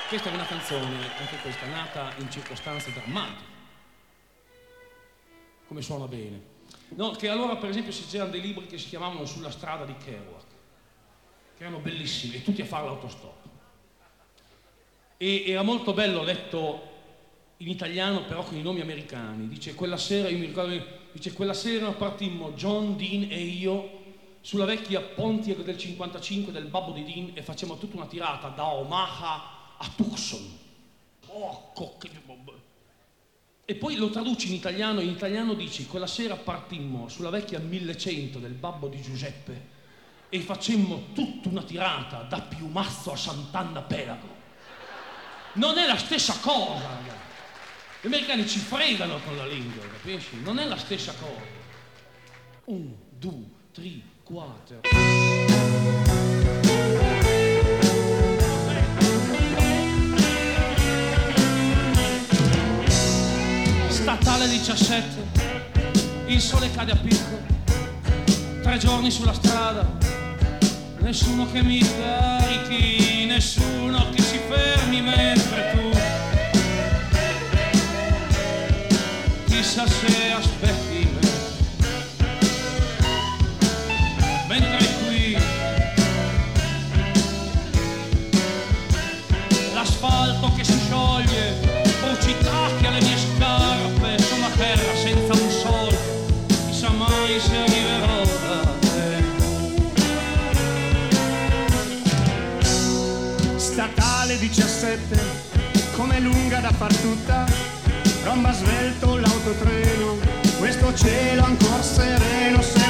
Questa è una canzone, anche questa, nata in circostanze drammatiche. Come suona bene. No, che allora, per esempio, c'erano dei libri che si chiamavano Sulla strada di Kerouac, che erano bellissimi, e tutti a fare l'autostop. E era molto bello letto in italiano, però con i nomi americani. Dice, quella sera, io mi ricordo, dice, quella sera partimmo John, Dean e io sulla vecchia Pontiac del 55 del babbo di Dean e facciamo tutta una tirata da Omaha a Tucson. Oh, e poi lo traduci in italiano dici, quella sera partimmo sulla vecchia 1100 del babbo di Giuseppe e facemmo tutta una tirata da Piumazzo a Sant'Anna Pelago. Non è la stessa cosa, ragazzi. Gli americani ci fregano con la lingua, capisci? Non è la stessa cosa. 1, 2, 3, 4. Statale 17, il sole cade a picco, 3 giorni sulla strada, nessuno che mi carichi, nessuno che si fermi mentre tu, chissà se aspetti me, mentre qui l'asfalto che si scioglie, bruci tacchi alle mie scarpe, sono a terra senza un soldo, chissà mai se arriverò da te. Statale 17, com'è lunga da far tutta, romba svelto l'autotreno, questo cielo ancora sereno,